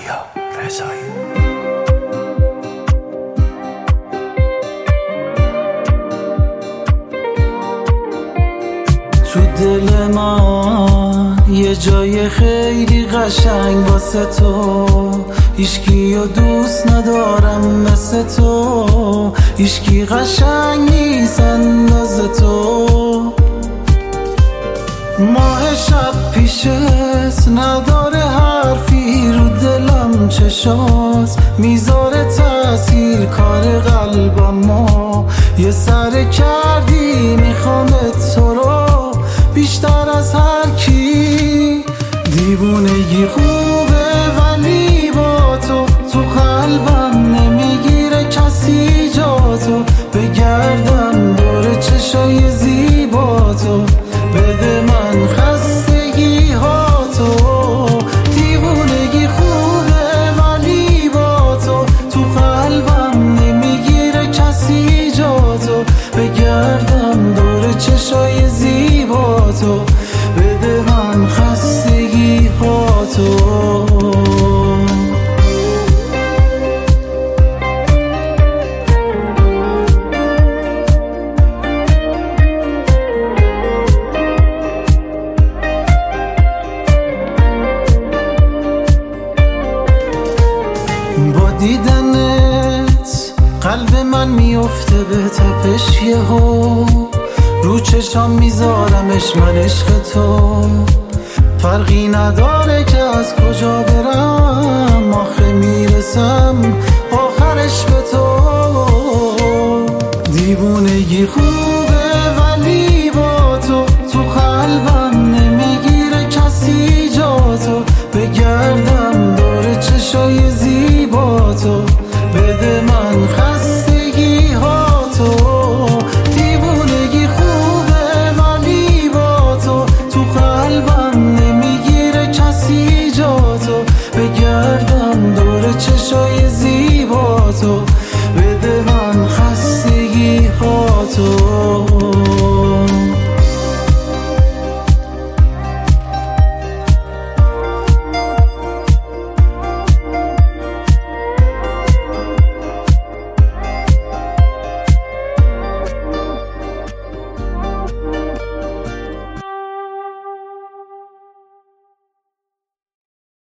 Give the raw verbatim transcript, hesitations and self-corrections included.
پوریا رضایی. تو دل من یه جای خیلی قشنگ واسه تو، هیچکیو دوست ندارم مثل تو، هیچکی قشنگ نیست انداز تو. ماه شب پیشت نداره حرفی، رو دلم چشات میذاره تاثیر، کار قلبم ما یه سر کردی، میخوامت تو رو بیشتر از هر کی. دیوونگی خوبه ولی با تو تو قلبم نمیگیره کسی جا تو، بگردم دور چشای زیبا تو، بده من خستگی ها تو. دیوونگی خوبه ولی با تو تو قلبم نمیگیره کسی جا تو، بگردم دور چشای زیبا تو، بده من خستگی ها تو. با دیدنت قلب من میفته به تپش یهو، رو چشام میذارمش من عشق تو، فرقی نداره که از کجا برم